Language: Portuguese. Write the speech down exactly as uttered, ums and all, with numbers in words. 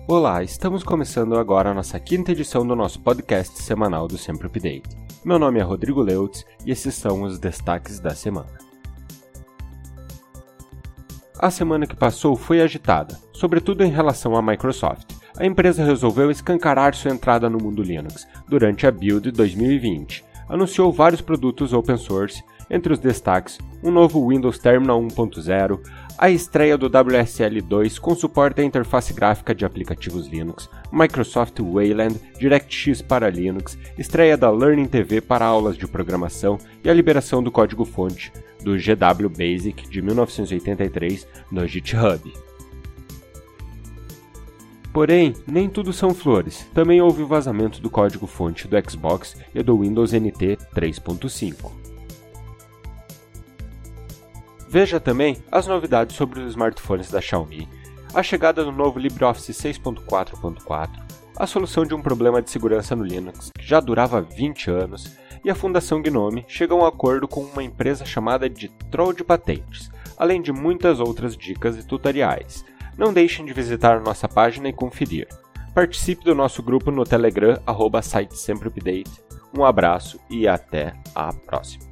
Olá, estamos começando agora a nossa quinta edição do nosso podcast semanal do Sempre Update. Meu nome é Rodrigo Leutz e esses são os destaques da semana. A semana que passou foi agitada, sobretudo em relação à Microsoft. A empresa resolveu escancarar sua entrada no mundo Linux durante a Build dois mil e vinte. Anunciou vários produtos open source, entre os destaques, um novo Windows Terminal um ponto zero, a estreia do W S L dois com suporte à interface gráfica de aplicativos Linux, Microsoft Wayland, DirectX para Linux, estreia da Learning T V para aulas de programação e a liberação do código-fonte do G W Basic de mil novecentos e oitenta e três no GitHub. Porém, nem tudo são flores. Também houve o vazamento do código-fonte do Xbox e do Windows N T três ponto cinco. Veja também as novidades sobre os smartphones da Xiaomi, a chegada do novo LibreOffice seis ponto quatro ponto quatro, a solução de um problema de segurança no Linux que já durava vinte anos, e a Fundação Gnome chega a um acordo com uma empresa chamada de Troll de Patentes, além de muitas outras dicas e tutoriais. Não deixem de visitar nossa página e conferir. Participe do nosso grupo no Telegram, arroba site Sempre Update. Um abraço e até a próxima.